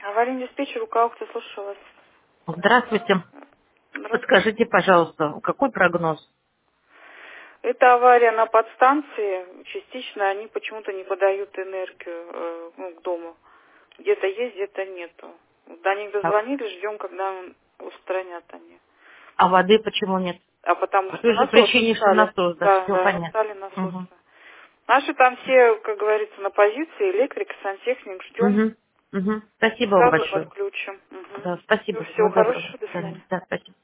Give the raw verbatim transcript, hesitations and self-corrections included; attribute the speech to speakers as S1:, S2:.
S1: Аварийный диспетчер, у кого кто слушал вас?
S2: Здравствуйте.
S1: Здравствуйте.
S2: Подскажите, пожалуйста, какой прогноз?
S1: Это авария на подстанции. Частично они почему-то не подают энергию э, ну, к дому. Где-то есть, где-то нету. До них
S2: А,
S1: дозвонились, ждем, когда устранят они.
S2: а воды почему нет?
S1: А потому
S2: По
S1: что
S2: той же
S1: насосы
S2: причине, что
S1: стали.
S2: насос, да,
S1: Да,
S2: все
S1: да,
S2: понятно.
S1: стали насосы.
S2: Угу.
S1: Наши там все, как говорится, на позиции, электрик, сантехник, ждем.
S2: Угу. Угу. Спасибо вам
S1: Сразу
S2: большое.
S1: подключим. Угу.
S2: Да, спасибо.
S1: Всего
S2: Всего доброго.
S1: хорошего,
S2: До
S1: до свидания.
S2: свидания. Да, спасибо.